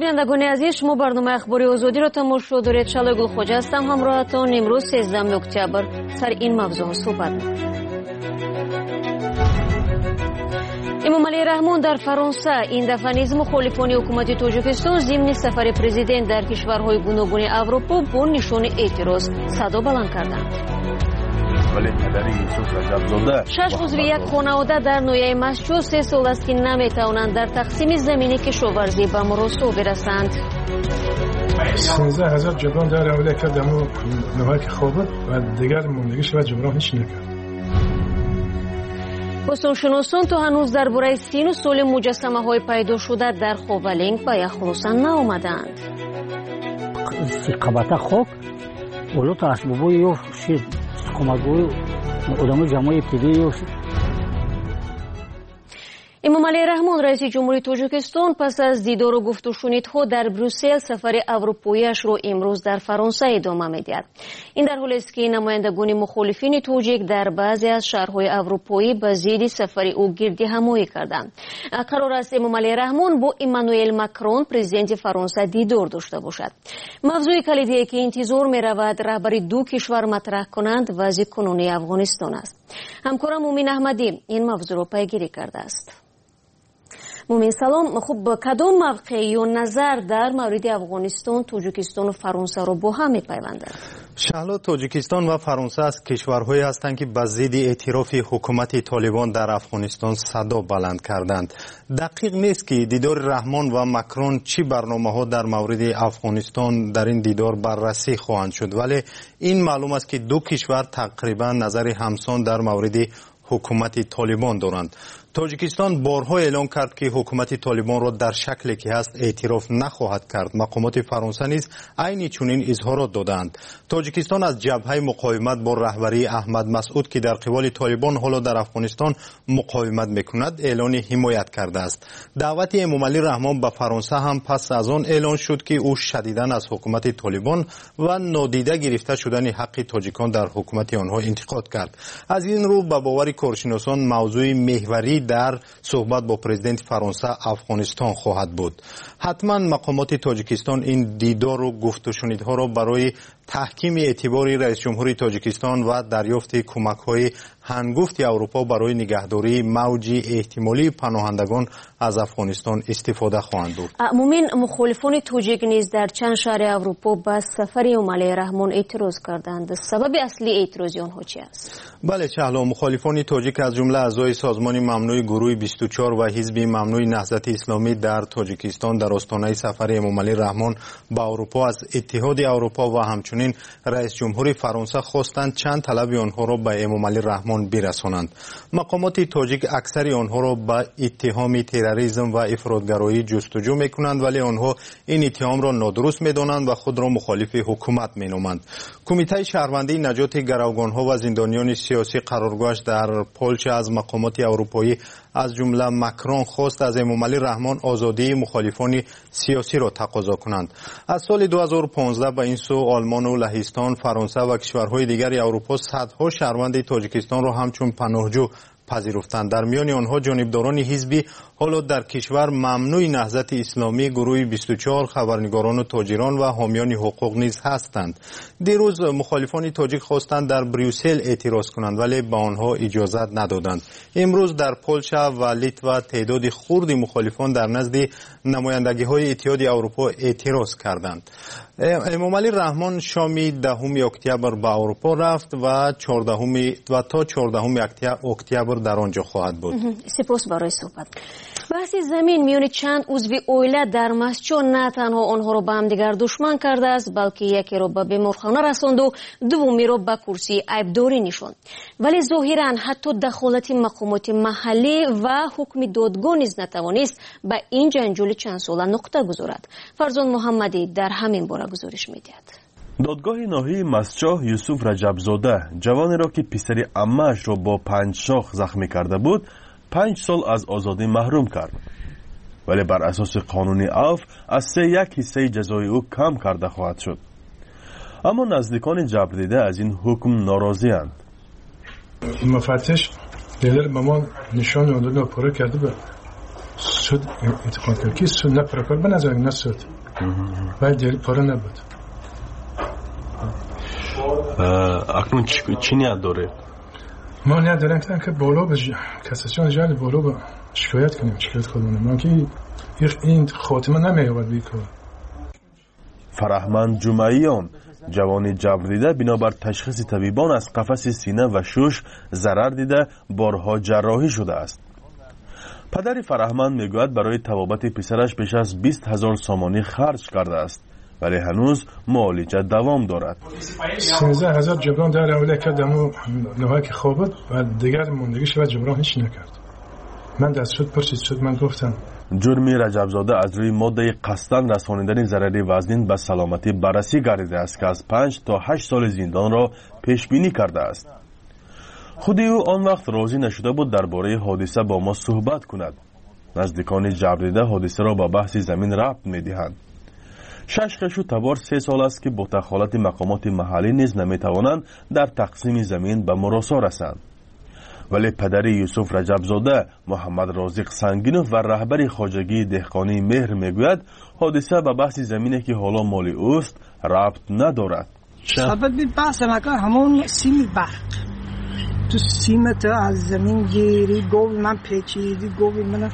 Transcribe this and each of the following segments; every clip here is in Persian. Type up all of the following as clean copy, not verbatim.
بینندگان عزیز، شما برنامه اخباری آزادی را تماشا دارید. شعله گل خوجا هستم همراهتان. امروز 13 اکتبر سر این موضوع صحبت می‌کنیم. امامعلی رحمان در فرانسه این دفعه نیز مخالفان حکومت تاجیکستان ضمن سفر پرزیدنت در کشورهای گوناگون اروپا با نشان اعتراض صدا بلند کردند. 6 عضو یک خانواده در ناحیه مسجد 3 سال است که نمیتوانند در تقسیم زمین کشاورزی به مراسا برسند. 13,000 جبران در حواله کرد اما نوحه خوابت و دیگر موندگیش و جبران هیچ نکرد. باستانشناسان تا هنوز درباره سین و سال مجسمه های پیدا شده در خوابلنگ به یک خلاصه نآمدند. قبطه خاک اولو تا اسبابای یا شیر کمک‌گوی آدم جمعی ابتدایی یا امامعلی رحمان رئیس جمهوری تاجیکستان پس از دیدار و گفت و شنیدها در بروسل سفر اروپایی‌اش را امروز در فرانسه ادامه می‌دهد. این در حالی است که نمایندگان مخالفین تاجیک در بعضی از شهرهای اروپایی به ضد سفر او گردهمایی کردند. قرار است امامعلی رحمان با ایمانوئل ماکرون پرزیدنت فرانسه دیدار داشته باشد. موضوع کلیدی که انتظار می‌رود رهبری دو کشور مطرح کنند وضع کنونی افغانستان است. همکارم مومین احمدی این موضوع را پیگیری کرده است. مومین سلام. خب کدام موقع و نظر در مورد افغانستان، تاجیکستان و فرانسه رو با هم می‌پیوندند؟ شهلا، تاجیکستان و فرانسه از کشورهایی هستند که به ضد اعتراف حکومت طالبان در افغانستان صدا بلند کردند. دقیق نیست که دیدار رحمان و ماکرون چی برنامه‌ها در مورد افغانستان در این دیدار بررسی خواهند شد، ولی این معلوم است که دو کشور تقریبا نظر همسان در مورد حکومت طالبان دارند. تاجیکستان بارها اعلام کرد که حکومت طالبان را در شکلی که هست اعتراف نخواهد کرد. مقامات فرانسه نیز عین چنین اظهارات دادند. تاجیکستان از جبهه مقاومت با رهبری احمد مسعود که در قبال طالبان حالا در افغانستان مقاومت میکند اعلان حمایت کرده است. دعوت امامعلی رحمان به فرانسه هم پس از آن اعلان شد که او شدیداً از حکومت طالبان و نادیده گرفته شدن حق تاجیکان در حکومت آنها انتقاد کرد. از این رو به باور کارشناسان موضوع محوری در صحبت با پرزیدنت فرانسه افغانستان خواهد بود. حتما مقامات تاجیکستان این دیدار و گفت و شنیدها را برای تحکیم اعتبار رئیس جمهوری تاجیکستان و دریافت کمک‌های هنگفت اروپا برای نگهداری موج احتمالی پناهندگان از افغانستان استفاده خواهند برد. مومن، مخالفان تاجیک نیز در چند شهر اروپا به سفر امامعلی رحمان اعتراض کردند. سبب اصلی اعتراض آنها چی است؟ بله شهلا، مخالفان تاجیک از جمله اعضای سازمان ممنوع گروه 24 و حزب ممنوع نهضت اسلامی در تاجیکستان در آستانه سفر امامعلی رحمان به اروپا از اتحاد اروپا و همچنین رئیس جمهوری فرانسه خواستند چند طلب آنها را به امامعلی رحمان برسانند. مقامات تاجیک اکثر آنها را به اتهام تروریسم و افراطگرایی جستجو میکنند، ولی آنها این اتهام را نادرست میدانند و خود را مخالف حکومت مینامند. کمیته شهروندی نجات گروگانها و زندانیان سیاسی قرارگاهش در پولش از مقامات اروپایی از جمله ماکرون خواست از امامعلی رحمان آزادی مخالفان سیاسی را تقاضا کنند. از سال 2015 به این سو آلمان و لهستان، فرانسه و کشورهای دیگر اروپا صدها شهروند تاجیکستان را همچون پناهجو پذیرفتند. در میان آنها جانبداران حزبی حالا در کشور ممنوع نهضت اسلامی، گروه 24، خبرنگاران و تاجران و حامیان حقوق نیز هستند. دیروز مخالفان تاجیک خواستند در بروسل اعتراض کنند ولی به آنها اجازت ندادند. امروز در پولش و لیتوا تعداد خردی مخالفان در نزد نمایندگی‌های اتحاد اروپا اعتراض کردند. امامعلی رحمان شام 10 اکتبر به اروپا رفت و تا 14 اکتبر در آنجا خواهد بود. سپاس برای صحبت. بحث زمین میان چند عضو عائله در مسجد نه تنها آنها را به هم دیگر دشمن کرده است، بلکه یکی را به بیمارخانه رساند و دومی را به کرسی عیبداری نشاند. ولی ظاهرا حتی دخالت مقامات محلی و حکم دادگاه نیز نتوانست به این جنجال چند ساله نقطه گذارد. فرزان محمدی در همین باره گزارش می‌دهد. دادگاه ناحیه مسجد یوسف رجبزاده جوانی را که پسر عمه‌اش را با 5 شاخ زخمی کرده بود 5 سال از آزادی محروم کرد، ولی بر اساس قانون عفو از 3/1 حصه جزای او کم کرده خواهد شد. اما نزدیکان جبردیده از این حکم ناراضی اند. مفتش دلر به ما نشان آدم را پاره کرده به سود اعتقاد کرد که سود نپرکار به نظر نه سود ولی دیگه پاره نبود. اکنون چی نیت داره؟ ما نیت داریم که بالا به کساسیون جل بالا به شکایت کنیم، شکایت کنیم. ما که این خاتمه نمی‌یابد بیکار. فرهمند جمعیان جوانی جبر دیده بنابر تشخیص طبیبان از قفس سینه و شش ضرر دیده بارها جراحی شده است. پدر فرهمند میگوید برای طبابت پسرش بیش از 20,000 سامانی خرج کرده است ولی هنوز معالجه دوام دارد. 13,000 جبران در اوله کردم و نوحک خوابت و دیگر موندگیش و جبران هیچ نکرد. من دست شد پرسید شد من گفتم جرمی رجبزاده از روی ماده قصداً رسانیدن ضرری وزنین به سلامتی بررسی گردیده است که از 5 تا 8 سال زندان را پیش بینی کرده است. خودی او آن وقت راضی نشده بود درباره حادثه با ما صحبت کند. نزدیکان جبریده حادثه را به بحث زمین ربط می‌دهند. 6 خشو تبار 3 سال است که با دخالت مقامات محلی نیز نمی‌توانند در تقسیم زمین به مراسا رسند. ولی پدر یوسف رجبزاده محمد رازق سنگینوف و رهبر خواجگی دهقانی مهر میگوید حادثه به بحث زمینی که حالا مال اوست ربط ندارد. سبب بحث مکان همون سیم برق تو سیم تو از زمین گیری گوی من پیچیدی گوی من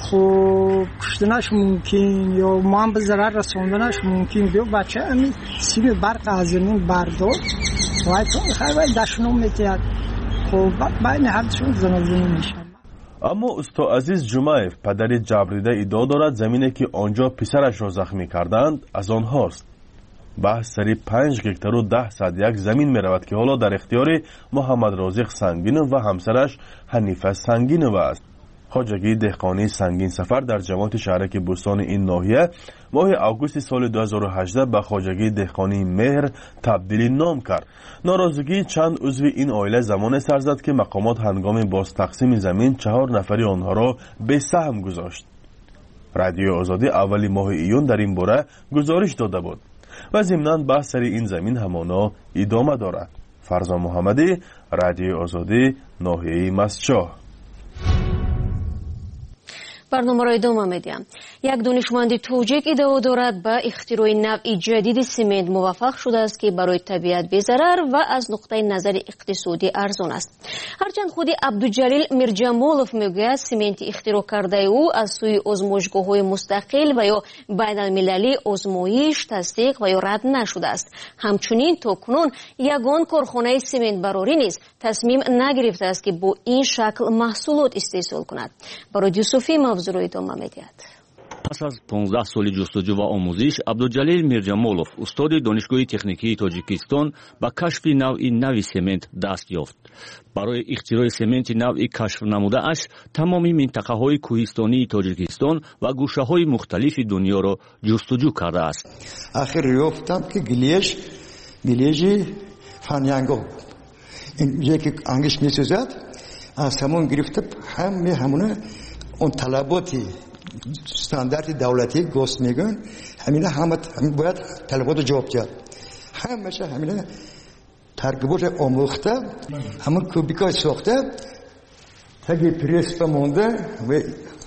خوب کشتنش ممکن یا ما هم به ضرر رسوندنش ممکن دیو بچه همین سیم برق از زمین بردار وای تو خیلی دشنو میتید خوب بین حدشون زنازونی میشه. اما استا عزیز جمعیف پدر جبریده ادعا دارد زمینی که آنجا پسرش را زخمی کردند از آنهاست. بحث سری 5 هکتار و 10 صد یک زمین می رود که حالا در اختیار محمد رازق سنگینوف و همسرش حنیفه سنگینوف است. خواجگی دهقانی سنگین سفر در جماعت شهرک بوستان این ناحیه ماه آگوست سال 2018 به خواجگی دهقانی مهر تبدیل نام کرد. ناراضگی چند عضو این عائله زمان سر زد که مقامات هنگام باز تقسیم زمین 4 نفری آنها را به سهم گذاشت. رادیو آزادی اولی ماه ایون در این باره گزارش داده بود و ضمناً بحث سر این زمین همانا ادامه دارد. فرزا محمدی، رادیو آزادی، ناحیه مسجد. برنامه را ادامه میدیم. یک دانشمند توجیک ادعا دارد به اختراع نوعی جدید سمنت موفق شده است که برای طبیعت بی‌ضرر و از نقطه نظر اقتصادی ارزان است. هرچند خود عبدالجلیل میرجمولوف میگوید سمنت اختراع کرده او از سوی آزمایشگاه‌های مستقل و یا بین المللی آزمایش، تصدیق و یا رد نشده است. همچنین تاکنون یگان کارخانه سمنت براری نیز تصمیم نگرفته است که با این شکل محصولات استحصال کند. برای یوسفی موضوع را ادامه می‌دهد. پس از 15 سال جستجو و آموزش عبدالجلیل میرجمولوف استاد دانشگاه تکنیکی تاجیکستان به کشف نوعی سمنت دست یافت. برای اختراع سمنت نوعی کشف نموده اش تمامی منطقه‌های کوهستانی تاجیکستان و گوشه‌های مختلف دنیا را جستجو کرده است. آخر یافتم که گلیجی فنیانگو این یکی انگش می‌سازد از همون گرفته همونه اون طلباتی استاندارد دولتی گوست میگن همینه همه باید طلبات جواب داد همشه همینه ترکیبات آموخته همون کوبیکای ساخته تگی پریس بمونده و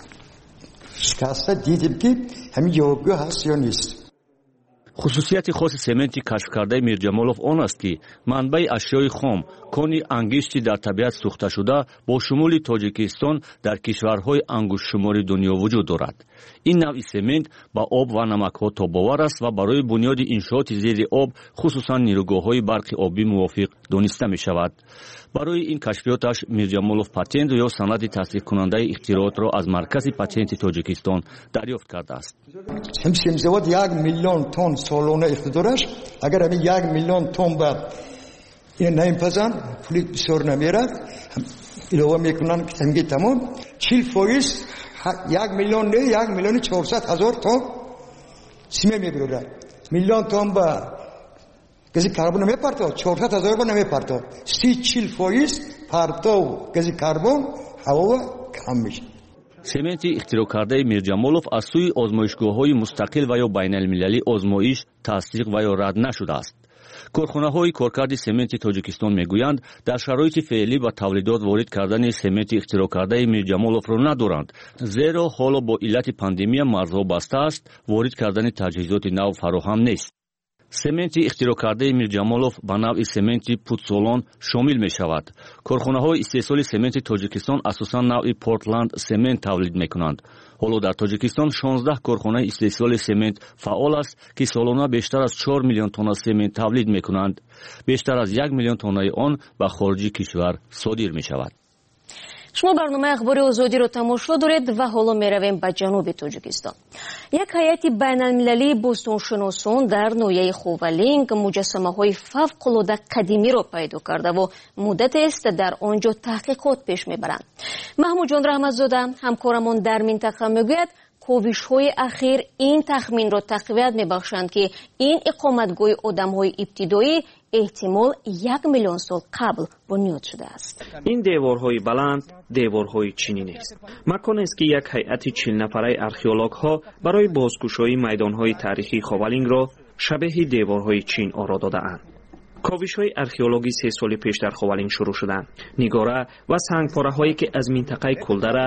شکسته دیدیم که همین جوابگو هست یا نیست. خصوصیت خاص سمنت کشف کرده میرجمولوف آن است که منبع اشیای خام کانی انگشتی در طبیعت سوخته شده با شمول تاجیکستان در کشورهای انگشت شماری دنیا وجود دارد. این نوع سمنت با آب و نمک‌ها تاب‌آور است و برای بنیاد انشاءات زیر آب خصوصا نیروگاه‌های برق آبی موافق دانسته می‌شود. برای این کشفیاتش میرجمولوف پتنت یا سند تصدیق کننده اختراعات را از مرکز پتنت تاجیکستان دریافت کرده است. سمسمزاد 1 میلیون تن سالانه اختراعش اگر همین 1 میلیون تن به این نمیپزن پولی بسیار نمیره علاوه میکنن که تنگی تمام 40% 1 میلیون نه 1,400,000 تن سیمه میبره میلیون تن به گازی کربن نمیپرتاد 400,000 با نمیپرتاد 30-40% پرتو گازی کربن هوا کم میشه. سمنت اختراع کرده میرجمولوف از سوی آزمایشگاه‌های مستقل و یا بین المللی آزمایش، تصدیق و یا رد نشده است. корхонаҳои коркарди сементи тоҷикистон мегӯянд дар шароити феълӣ ба тавлидот ворид кардани сементи ихтироъкардаи Мирҷамоловро надоранд, зеро ҳоло бо иллати пандемия марзҳо баста аст, ворид кардани таҷҳизоти нав фароҳам нест. сементи ихтироъкардаи Мирҷамолов ба навъи сементи путсолон шомил мешавад. корхонаҳои истеҳсоли сементи тоҷикистон асосан навъи портланд семент тавлид мекунанд. ҳоло дар тоҷикистон 16 корхонаи истеҳсоли семент фаъол аст, ки солона бештар аз 4 миллион тонна семент тавлид мекунанд. бештар аз 1 миллион тоннаи он ба хориҷи кишвар содир мешавад. шумо барномаи ахбори озодиро тамошо доред ва ҳоло меравем ба ҷануби тоҷикистон. як ҳайати байналмилалии бостоншиносон дар ноҳияи ховалинг муҷассамаҳои фавқулода қадимиро пайдо кардаву муддатест дар он ҷо таҳқиқот пеш мебаранд. маҳмудҷон раҳматзода ҳамкорамон дар минтақа мегӯяд, ковишҳои ахир ин тахминро тақвият мебахшанд, ки ин иқоматгоҳи одамҳои ибтидоӣ эҳтимол 1 миллион сол қабл бунёд шудааст. ин деворҳои баланд деворҳои чини нест. маконест, ки як ҳайати 40 нафараи археологҳо барои бозкушоии майдонҳои таърихии ховалингро шабеҳи деворҳои чин оро додаанд. ковишҳои археологӣ 3 соли пеш дар ховалинг шурӯъ шуданд. нигора ва сангпораҳое ки аз минтақаи кулдара,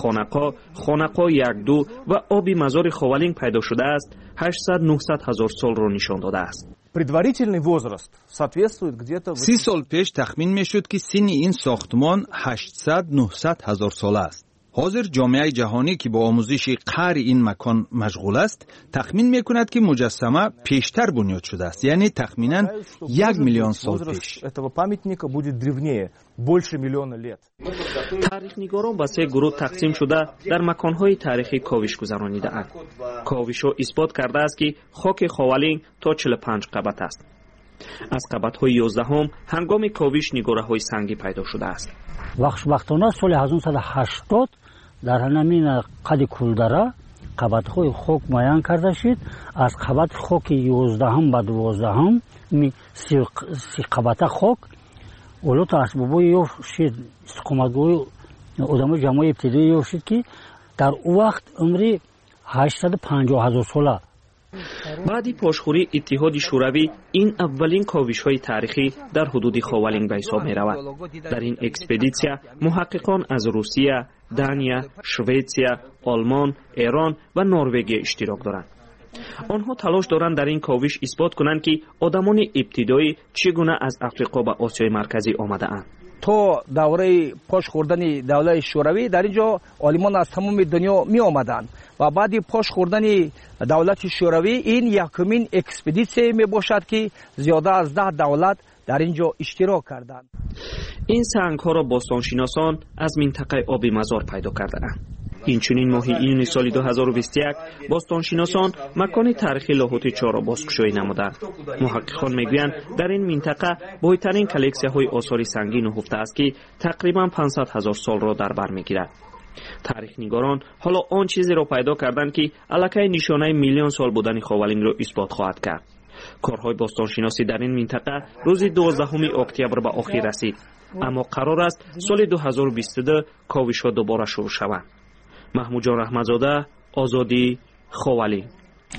хонақо 1-2 ва оби мазори ховалинг пайдо шудааст, 800-900 ҳазор солро нишон додааст. Предварительный возраст соответствует где-то 30 сол пеш тахмин мешуд, ки синни ин сохтмон 800-900 ҳазор сола аст. ҳозир ҷомеаи ҷаҳонӣ, ки бо омӯзиши қаъри ин макон машғул аст, тахмин мекунад, ки муҷассама пештар бунёд шудааст, яъне тахминан 1 миллион сол пеш. Этого памятника будет древнее, больше миллиона лет. таърихнигорон ба 3 гурӯҳ тақсим шуда дар маконҳои таърихӣ ковиш гузаронидаанд. ковишҳо исбот кардааст, ки хоки ховалинг то 45 қабат аст. аз қабатҳои 11 ҳангоми ковиш нигораҳои сангӣ пайдо шудааст. вахшбахтона соли 1980 дар ҳамин қади кулдара қабатҳои хок муайян карда шуд. аз қабати хоки 11 ба 12 30 қабата хок олото асбобои ёфт шуд, истиқоматгоҳи одамои ҷамоаи ибтидоӣ ёфт шуд, ки дар он вақт умри 850 ҳазор сола. баъди пошхӯрии иттиҳоди шӯравӣ ин аввалин ковишҳои таърихӣ дар ҳудуди ховалинг ба ҳисоб меравад. дар ин экспедитсия муҳаққиқон аз русия, дания, шветсия, олмон, эрон ва норвегия иштирок доранд. онҳо талош доранд дар ин ковиш исбот кунанд, ки одамони ибтидоӣ чӣ гуна аз африқо ба осиёи марказӣ омадаанд. то давраи пош хӯрдани давлати шӯравӣ дар ин ҷо олимон аз тамоми дунё меомаданд ва баъди пош хӯрдани давлати шӯравӣ ин якумин экспедитсия мебошад, ки зиёда аз 10 давлат дар ин ҷо иштирок карданд. ин сангҳоро бостоншиносон аз минтақаи оби мазор пайдо кардаанд. инчунин моҳи июни соли 2021 бостоншиносон макони таърихи лоҳути чоро бозкушоӣ намуданд. муҳаққиқон мегӯянд, дар ин минтақа бойтарин коллексияҳои осори сангӣ нуҳуфта аст, ки тақрибан 500 ҳазор солро дар бар мегирад. таърихнигорон ҳоло он чизеро пайдо карданд, ки аллакай нишонаи миллион сол будани ховалингро исбот хоҳад кард. корҳои бостоншиносӣ дар ин минтақа рӯзи 12 октябр ба охир расид, аммо қарор аст соли 2022 ковишҳо дубора шурӯъ шаванд. маҳмудҷон раҳматзода, озодӣ, ховалинг.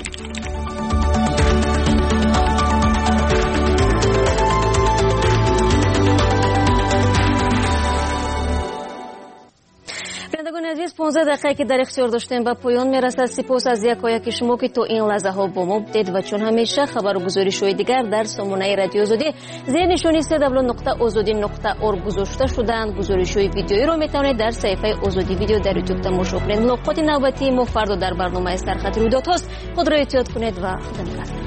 бинандагони азиз, 15 дақиқае ки дар ихтиёр доштем ба поён мерасад. сипос аз якояки шумо, ки то ин лаҳзаҳо бо мо будед ва чун ҳамеша хабару гузоришҳои дигар дар сомонаи радиои озодӣ зер нишони www.ozodi.org гузошта шудаанд. гузоришҳои видеоиро метавонед дар саҳифаи озодӣ видео дар ютуб тамошо кунед. мулоқоти навбатии мо фардо дар барномаи Сархати рӯйдодҳост. худро эҳтиёт кунед ва худо нигаҳдор.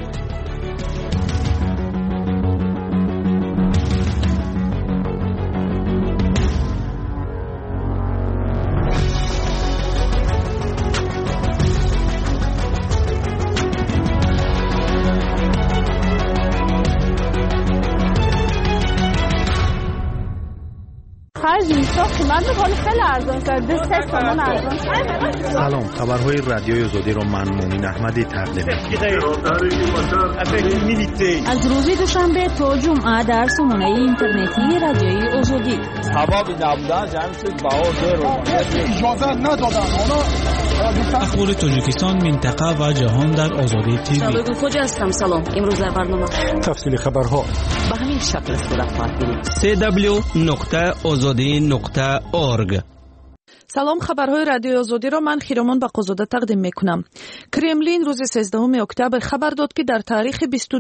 خرج میشه قیمت رو خیلی ارزان کرده 3 تومن ارزان. سلام، خبرهای رادیوی آزادی را من مومن احمدی تقدیم می‌کنم. از روز دوشنبه تا جمعه در سامانه اینترنتی رادیوی آزادی. هوا نبودن جمع شد باور اجازه ندادن. اخبار تاجیکستان، منطقه و جهان در آزادی تیوی. شبکه کجا هستم؟ سلام. امروز در برنامه تفصیل خبرها به همین شکل صورت خواهد گرفت. www.azadi.org. سلام، خبرهای رادیوی آزادی را من خیرمان بقازاده تقدیم میکنم. کرملین روز 13 اکتبر خبر داد که در تاریخ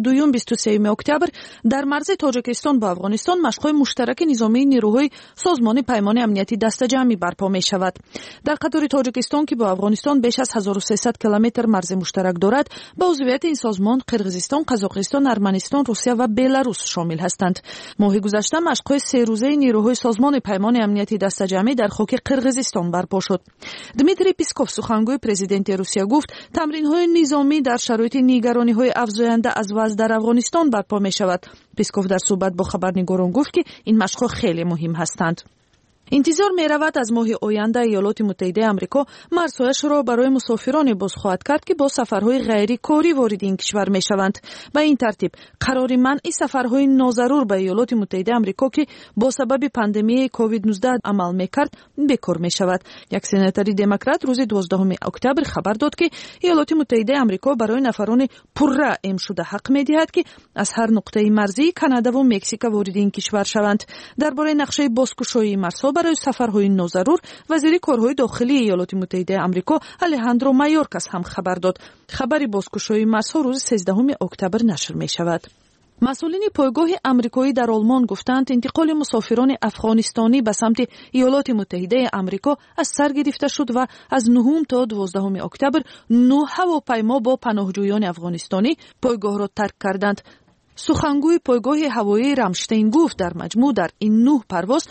22-23 اکتبر در مرز تاجیکستان با افغانستان مشق‌های مشترک نظامی نیروهای سازمان پیمان امنیتی دسته‌جمعی برپا می شود. در قطار تاجیکستان که با افغانستان بیش از 1300 کیلومتر مرز مشترک دارد، با عضویت این سازمان قرقیزستان، قزاقستان، ارمنستان، روسیه و بلاروس شامل هستند. ماه گذشته مشق‌های 3 روزه نیروهای سازمان پیمان امنیتی دسته‌جمعی در خاک قرقیزستان برپا شد. دمیتری پیسکوف سخنگوی پرزیدنت روسیه گفت تمرین‌های نظامی در شرایط نگرانی‌های افزاینده از وضع در افغانستان برپا می‌شود. پیسکوف در صحبت با خبرنگاران گفت که این مشق‌ها خیلی مهم هستند. انتظار می رود از ماه آینده ایالات متحده آمریکا مرزهایش را برای مسافران باز خواهد کرد که با سفرهای غیر کاری وارد این کشور می شوند. به این ترتیب قرار منع سفرهای ناضرور به ایالات متحده آمریکا که با سبب پاندمی کووید 19 عمل می کرد بکار می شود. یک سناتور دموکرات روز 12 اکتبر خبر داد که ایالات متحده آمریکا برای نفران پررأی شده حق می دهد که از هر نقطه مرزی کانادا و مکزیک وارد این کشور شوند. درباره نقشه بازگشایی مرزها برای سفرهای ناضرور وزیر کارهای داخلی ایالات متحده آمریکا الهاندرو مایورکاس هم خبر داد. خبری بازگشایی مرزها روز 13 اکتبر نشر می شود. مسئولین پایگاه آمریکایی در آلمان گفتند انتقال مسافران افغانستانی به سمت ایالات متحده آمریکا از سر گرفته شد و از 9 تا 12 اکتبر 9 هواپیما با پناهجویان افغانستانی پایگاه را ترک کردند. سخنگوی پایگاه هوایی رامشتین گفت در مجموع در این 9 پرواز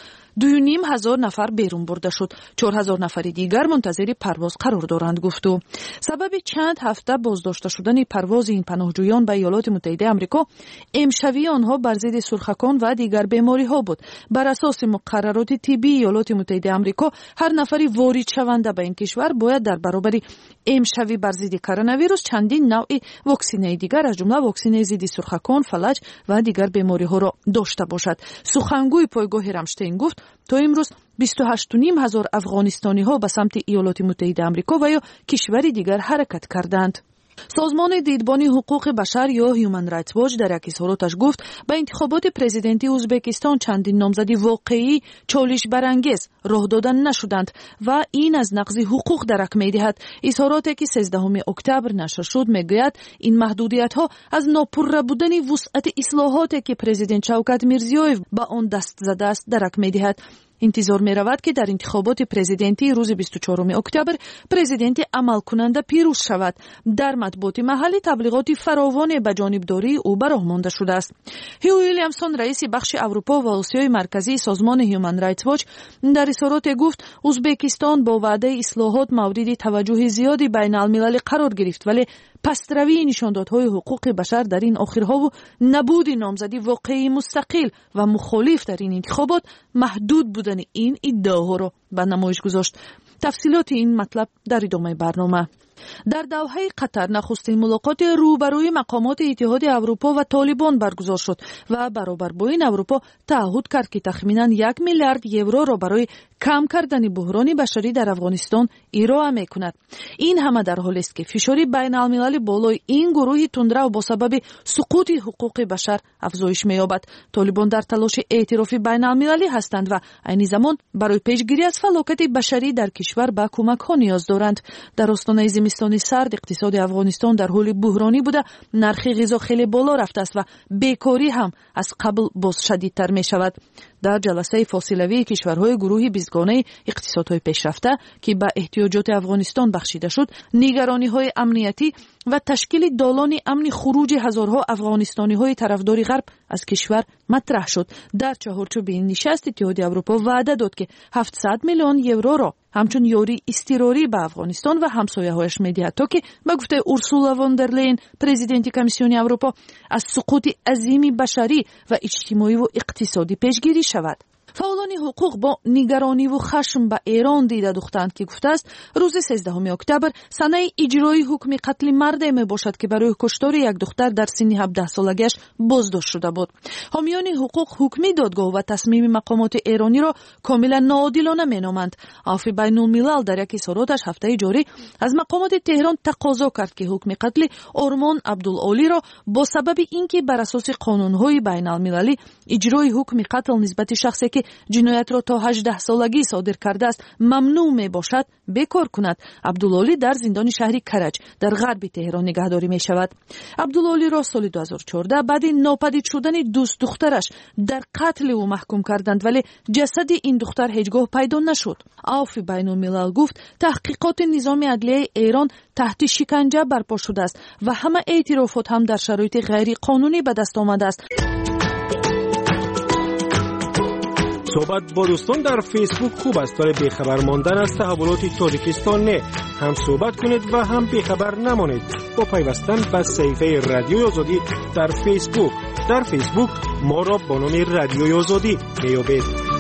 2,500 نفر بیرون برده شد. 4,000 نفر دیگر منتظر پرواز قرار دارند گفت. و سبب چند هفته بازداشته شدن پرواز این پناهجویان به ایالات متحده آمریکا امشبی آنها بر ضد سرخکان و دیگر بیماری ها بود. بر اساس مقررات طبی ایالات متحده آمریکا هر نفری وارد شونده به این کشور باید در برابر امشبی بر ضد کرونا ویروس چندین نوع واکسینه دیگر از جمله واکسینه ضد سرخکان، فلج و دیگر بیماری ها را داشته باشد. سخنگوی پایگاه رامشتین گفت تا امروز 28,500 افغانستانی ها به سمت ایالات متحده آمریکا و یا کشوری دیگر حرکت کردند. سازمان دیدبانی حقوق بشر یا هیومن رایتس واچ در یک اظهاراتش گفت به انتخابات پرزیدنتی ازبکستان چندین نامزدی واقعی چالش برانگیز راه دادن نشدند و این از نقض حقوق درک می‌دهد. اظهاراتی که 13 اکتبر نشر شد میگوید این محدودیت‌ها از ناپرره بودن وسعت اصلاحاتی که پرزیدنت شوکت میرزیویف به آن دست زده است درک می‌دهد. انتظار می رود که در انتخابات پرزیدنتی روز 24 اکتبر پرزیدنت عمل کننده پیروز شود. در مطبوعات محلی تبلیغات فراوان به جانبداری او براه مانده شده است. هیو ویلیامسون رئیس بخش اروپا و آسیای مرکزی سازمان هیومن رایتس واچ در اظهارات گفت ازبکستان با وعده اصلاحات مورد توجه زیادی بین المللی قرار گرفت ولی پس‌روی نشاندادهای حقوق بشر در این آخرها و نبود نامزدی واقعی مستقل و مخالف در این انتخابات محدود بودن این ادعاها را به نمایش گذاشت. تفصیلات این مطلب در ادامه برنامه. در دوحه قطر نخستین ملاقات روبروی مقامات اتحاد اروپا و طالبان برگزار شد و برابر با این اروپا تعهد کرد که تخمینا 1 میلیارد یورو را برای کم کردن بحران بشری در افغانستان ارائه می‌کند. این همه در حالی است که فشار بین المللی بالای این گروه تندرو با سبب سقوط حقوق بشر افزایش می‌یابد. طالبان در تلاش اعتراف بین المللی هستند و عین زمان برای پیشگیری از فلاکت بشری در کشور به کمک‌ها نیاز دارند. در آستانه زمستان سرد اقتصاد افغانستان در حال بحرانی بوده، نرخ غذا خیلی بالا رفته است و بیکاری هم از قبل باز شدیدتر می‌شود. در جلسه فاصله‌ای کشورهای گروه 20 گانه اقتصادهای پیشرفته که به احتیاجات افغانستان بخشیده شد، نگرانی‌های امنیتی و تشکیل دالان امن خروج هزارها افغانستانی‌های طرفدار غرب از کشور مطرح شد. در چهارچوب این نشست اتحاد اروپا وعده داد که 700 میلیون یورو را همچون یاری اضطراری به افغانستان و همسایه‌هایش می‌دهد تا که به گفته اورسولا واندرلین پرزیدنت کمیسیون اروپا از سقوط عظیم بشری و اجتماعی و اقتصادی پیشگیری شود. فعالان حقوق با نگرانی و خشم به ایران دیده دوختند که گفته است روز 13 اکتبر سنه اجرای حکم قتل مرد می باشد که برای کشتار یک دختر در سن 17 سالگیش بازداشت شده بود. حامیان حقوق حکمی دادگاه و تصمیم مقامات ایرانی را کاملا ناعادلانه مینامند. عفو بین الملل در یک اظهاراتش هفته جاری از مقامات تهران تقاضا کرد که حکم قتل آرمان عبدالعالی را با سبب اینکه بر اساس قانون‌های بین المللی اجرای حکم قتل نسبت شخصی که جنایت را تا 18 سالگی صادر کرده است ممنوع می باشد بکار کند. عبدالعالی در زندان شهری کرج در غرب تهران نگهداری می شود. عبدالعالی را سال 2014 بعد ناپدید شدن دوست دخترش در قتل او محکوم کردند ولی جسد این دختر هیچگاه پیدا نشد. عفو بین الملل گفت تحقیقات نظام عدلیه ایران تحت شکنجه برپا شده است و همه اعترافات هم در شرایط غیر قانونی به دست آمده است. صحبت با دوستان در فیسبوک خوب است ولی بیخبر ماندن از تحولات تاجیکستان نه. هم صحبت کنید و هم بیخبر نمانید با پیوستن به صفحه رادیوی آزادی در فیسبوک. در فیسبوک ما را با نام رادیوی آزادی میابید.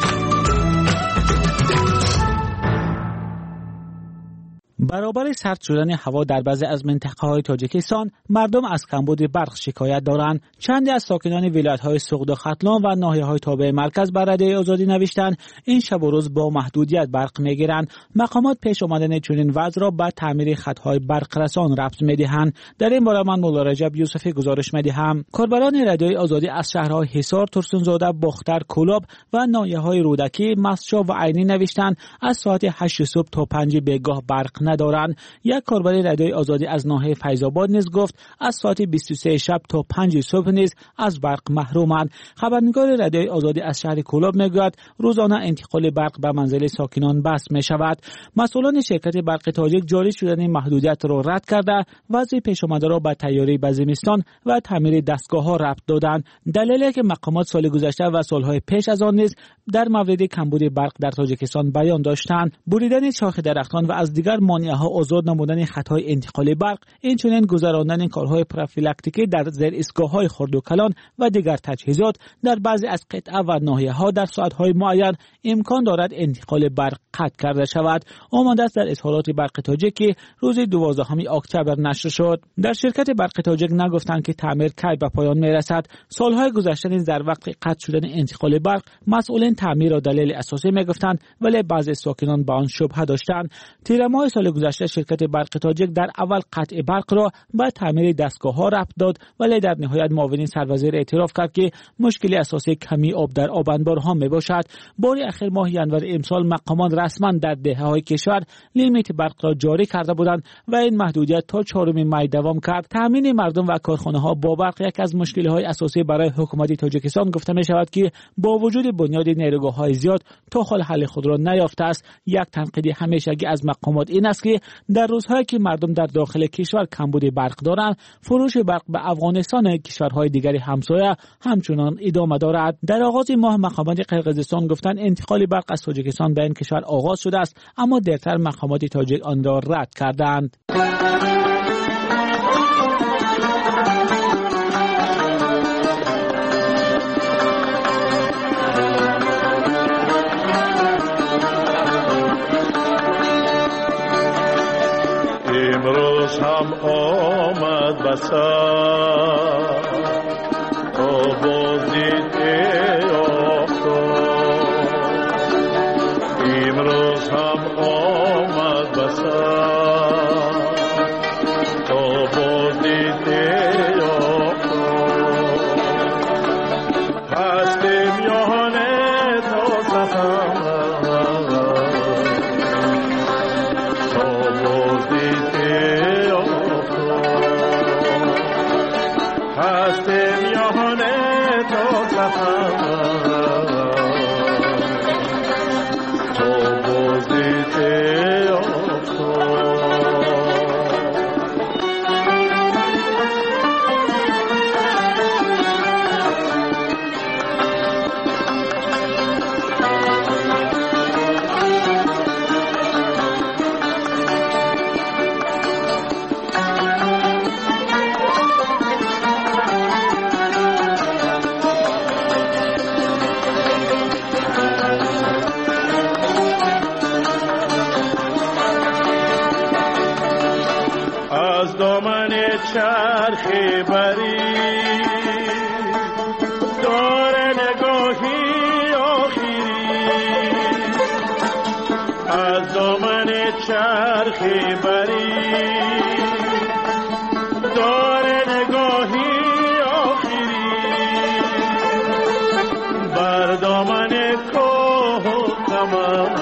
برابر سرد شدن هوا در بعضی از منطقه‌های تاجیکستان مردم از کمبود برق شکایت دارند. چندی از ساکنان ولایت‌های سوغد و ختلان و ناحیه‌های تابع مرکز بر رادیوی آزادی نوشتند این شب و روز با محدودیت برق می‌گیرند. مقامات پیش آمدن چنین وضع را به تعمیر خط‌های برق رسان ربط می‌دهند. در این باره من مولا رجب یوسفی گزارش می‌دهم. کاربران رادیوی آزادی از شهرهای حصار، ترسونزاده، باختر، کلاب و ناحیه‌های رودکی، مسجد و عینی نوشتند از ساعت 8 صبح تا 5 بیگاه برق ندارند. یک کاربر رادیوی آزادی از ناحیه فیض‌آباد نیز گفت از ساعت 23 شب تا 5 صبح نیز از برق محرومند. خبرنگار رادیوی آزادی از شهر کلاب میگوید روزانه انتقال برق به منزل ساکنان بس می شود. مسئولان شرکت برق تاجیک جاری شدن محدودیت را رد کرده وضع پیش آمده را به تیاری به زمستان و تعمیر دستگاه‌ها ربط دادند. دلیلی که مقامات سال گذشته و سالهای پیش از آن نیز در مورد کمبود برق در تاجیکستان بیان داشتند. بریدن شاخ درختان و از دیگر مانعها آزاد نمودن خطهای انتقال برق، اینچنین گذراندن کارهای پروفیلاکتیکی در زیر ایستگاه‌های خرد و کلان و دیگر تجهیزات در بعضی از قطعه و ناحیه‌ها در ساعت‌های معین امکان دارد انتقال برق قطع کرده شود. آمده است در اظهارات برق تاجیک که روز 12 اکتبر نشر شد. در شرکت برق تاجیک نگفتند که تعمیر کی به پایان میرسد. سالهای گذشته نیز در وقت قطع شدن انتقال برق مسئولین تعمیر را دلیل اساسی میگفتند ولی بعضی ساکنان به آن شبهه داشتند. تیر ماه سال گذشته شرکت برق تاجیک در اول قطع برق را به تعمیر دستگاه‌ها ربط داد ولی در نهایت معاون سروزیر اعتراف کرد که مشکل اساسی کمی آب در آب انبارها میباشد. بار اخیر ماه ینور امسال مقامات رسما در دهه‌های کشور لیمیت برق را جاری کرده بودند و این محدودیت تا 4 می دوام کرد. تامین مردم و کارخانه‌ها با برق یک از مشکل‌های اساسی برای حکومت تاجیکستان گفته می‌شود که با وجود بنیاد نیروگاه‌های زیاد تا حال حل خود را نیافته است. یک تنقید همیشگی از مقامات این است که در روزهایی که مردم در داخل کشور کمبود برق دارند فروش برق به افغانستان کشورهای دیگری همسایه همچنان ادامه دارد. در آغاز ماه مقامات قرقیزستان گفتند انتقال برق از تاجیکستان به این کشور آغاز شده است اما دیرتر مقامات تاجیک آن را رد کردند. امروز هم آمد بسر تا بازدید آفتاب امروز هم آمد بسر تا بازدید آفتاب هستیم یانه تا سفر هستیم یهانه تا سفر تا بازدید آفتاب چرخ بری دور نگاهی آخری از دامن چرخ بری دور نگاهی آخری بر دامن کوه و قمر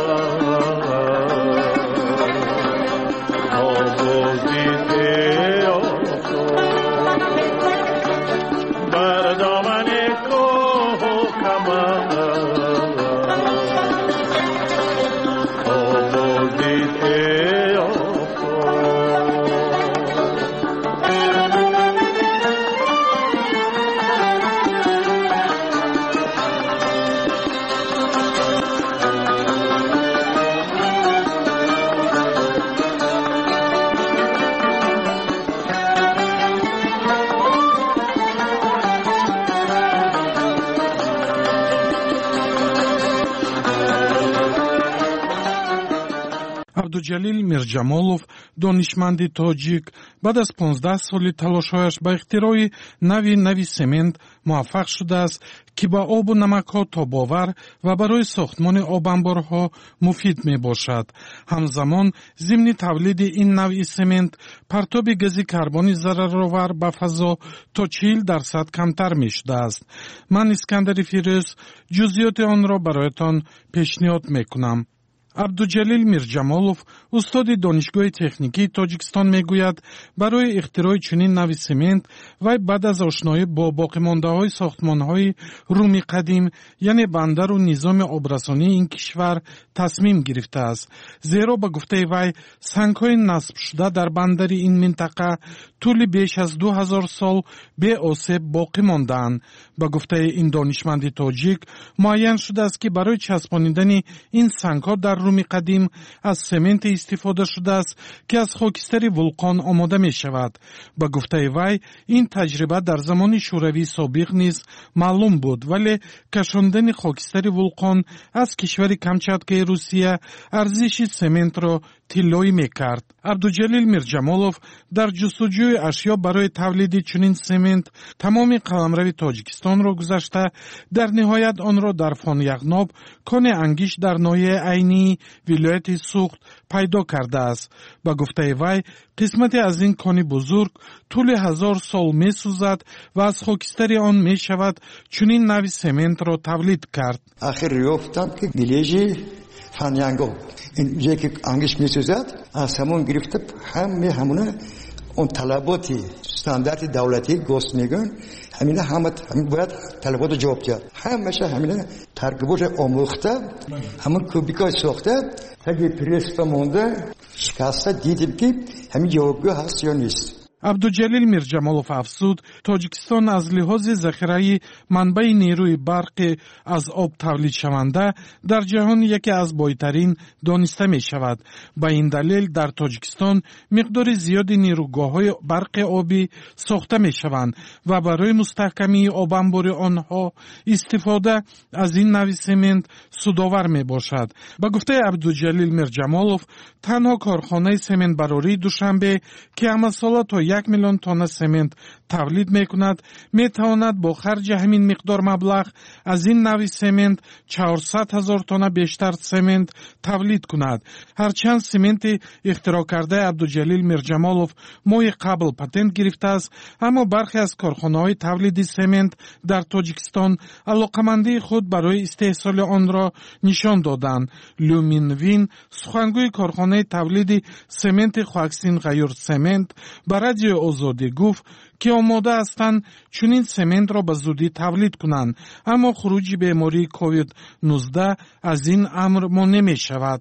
عبدالجلیل میرجمالوف دانشمندی تاجیک بعد از 15 سالی تلاش‌هایش به اختراع نوی سمنت موفق شده است که با آب و نمک‌ها تاب‌آور و برای ساختمان آب‌انبارها مفید میباشد. همزمان ضمن تولید این نوع سمنت پرتاب گاز کربن ضررآور به فضا تا 40% کمتر میشده است. من اسکندر فیروز جزئیات آن را برایتان پیشنهاد میکنم. عبدالجلیل میرجمالوف استاد دانشگاه تکنیکی تاجیکستان میگوید برای اختراع چنین نوع سمنت و بعد از آشنایی با باقی مانده های ساختمان های رومی قدیم یعنی بندر و نظام آبرسانی این کشور تصمیم گرفته است، زیرا به گفته وی سنگ های نصب شده در بندر این منطقه طول بیش از 2000 سال به آسیب باقی ماندند. به گفته این دانشمند تاجیک معین شده است که برای چسبانیدن این سنگ ها در رومی قدیم از سمنت استفاده شده است که از خاکستر ولکان آماده می شود. به گفته وی این تجربه در زمان شوروی سابق نیز معلوم بود، ولی کشاندن خاکستر ولکان از کشور کامچاتکای روسیه ارزش سمنت را طلایی میکرد. عبدالجلیل میرجمالوف در جستجوی اشیا برای تولید چنین سمنت تمام قلمرو تاجیکستان را گذشته، در نهایت آن را در فانیغناب کان انگیش در ناحیه عینی ولایت سوخت پیدا کرده است. با گفته وی قسمتی از این کان بزرگ طول 1000 سال می سوزد و از خاکستر آن می شود چنین نوع سمنت را تولید کرد. آخر یافتم که ویلیج فانیغناب اینجا که انگیش می سوزد از همون گرفته همونه اون طلبات استاندارد دولتی گوست میگن همین باید طلبات جواب کرد. همشه همین ترکیبات آموخته همون کوبیکای ساخته اگه پرستا مونده شکسته دیدیم که همین جوابگو هست یا نیست. عبدالجلیل میرجمالوف افزود تاجیکستان از لحاظ ذخیره منبع نیروی برق از آب تولید شونده در جهان یکی از بایترین دانسته می شود. به این دلیل در تاجیکستان مقدار زیادی نیروگاه‌های برق آبی ساخته می شوند و برای مستحکمی آبانبار آنها استفاده از این نوع سمنت سودآور می باشد. به گفته عبدالجلیل میرجمالوف تنها کارخانه سمنت براری دوشنبه که عملسالا تا 1 میلیون تن سمنت تولید می کند می تواند با خرج همین مقدار مبلغ از این نوع سمنت 400,000 تن بیشتر سمنت تولید کند. هرچند سمنت اختراع کرده عبدالجلیل میرجمالوف ماه قبل پتنت گرفته است، اما برخی از کارخانه‌های تولید سمنت در تاجیکستان علاقمندی خود برای استحصال آن را نشان دادند. لومینوین سخنگوی کارخانه تولید سمنت خواکسین غیر سمنت به رادیو آزادی گفت که آماده هستند چنین سمنت را به زودی تولید کنند، اما خروج بیماری کووید 19 از این امر مانع می شود.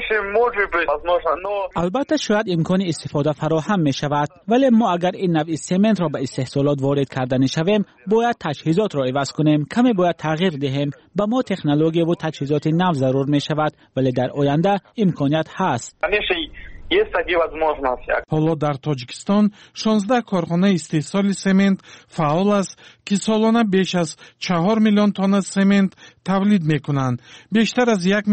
البته شاید امکان استفاده فراهم می شود، ولی ما اگر این نوع سمنت را به استحصالات وارد کردن شویم باید تجهیزات را عوض کنیم، کمی باید تغییر دهیم. به ما تکنولوژی و تجهیزات نو ضرور می شود، ولی در آینده امکانیت هست. حالا در تاجیکستان 16 کارخانه استحصال سمنت فعال است که سالانه بیش از 4 میلیون تن سمنت تولید می کنند. بیشتر از 1